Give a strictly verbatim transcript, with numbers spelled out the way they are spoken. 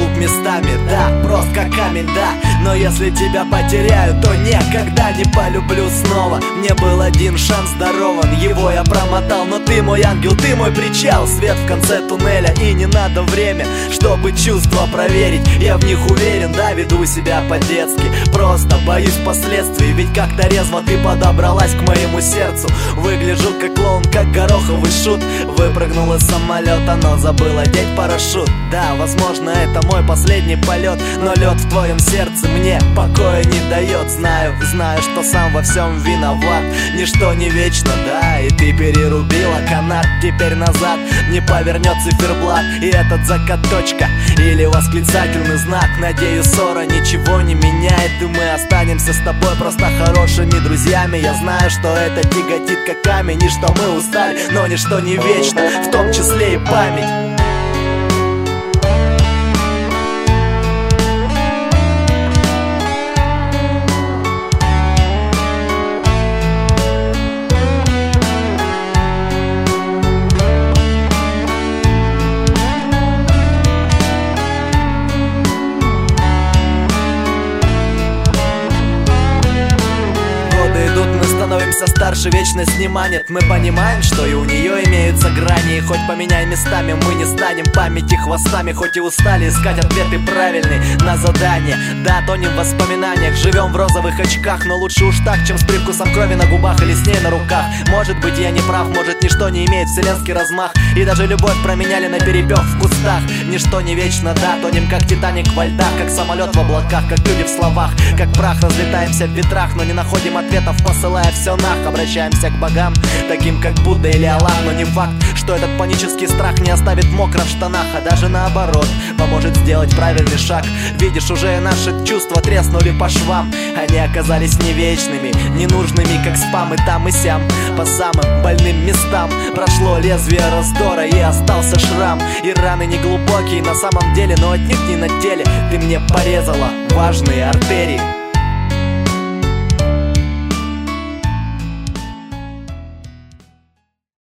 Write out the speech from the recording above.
глуп местами, да, просто как камень, да. Но если тебя потеряю, то никогда не полюблю снова. Мне был один шанс дарован, его я промотал. Но ты мой ангел, ты мой причал, свет в конце туннеля. И не надо время, чтобы чувства проверить. Я в них уверен, да, веду себя по-детски. Просто боюсь последствий, ведь как-то резво ты подобралась к моему сердцу. Выгляжу как клоун, как гороховый шут. Выпрыгнул из самолета, но забыл одеть парашют. Да, возможно, это мой последний полет, но лед в твоем сердце мне покоя не дает. Знаю, знаю, что сам во всем виноват. Ничто не вечно, да, и ты перерубила канат. Теперь назад не повернет циферблат. И этот закат точка или восклицательный знак. Надеюсь, ссора ничего не меняет, и мы останемся с тобой просто хорошими друзьями. Я знаю, что это тяготит как камень, и что мы устали, но ничто не вечно, в том числе и память. Становимся старше, вечность не манит. Мы понимаем, что и у нее имеются грани. И хоть поменяй местами, мы не станем памяти хвостами. Хоть и устали искать ответы правильные на задание. Да, тонем в воспоминаниях, живем в розовых очках. Но лучше уж так, чем с привкусом крови на губах или с ней на руках. Может быть, я не прав, может, ничто не имеет вселенский размах. И даже любовь променяли на перепёх в кустах. Ничто не вечно, да, тонем как Титаник во льдах. Как самолет в облаках, как люди в словах. Как прах разлетаемся в ветрах, но не находим ответов, посылая все нах. Обращаемся к богам, таким как Будда или Аллах. Но не факт, что этот панический страх не оставит мокро в штанах, а даже наоборот, поможет сделать правильный шаг. Видишь, уже наши чувства треснули по швам. Они оказались не вечными, ненужными, как спам. И там, и сям, по самым больным местам прошло лезвие раздора, и остался шрам. И раны не глубокие на самом деле, но отнюдь не на теле. Ты мне порезала важные артерии.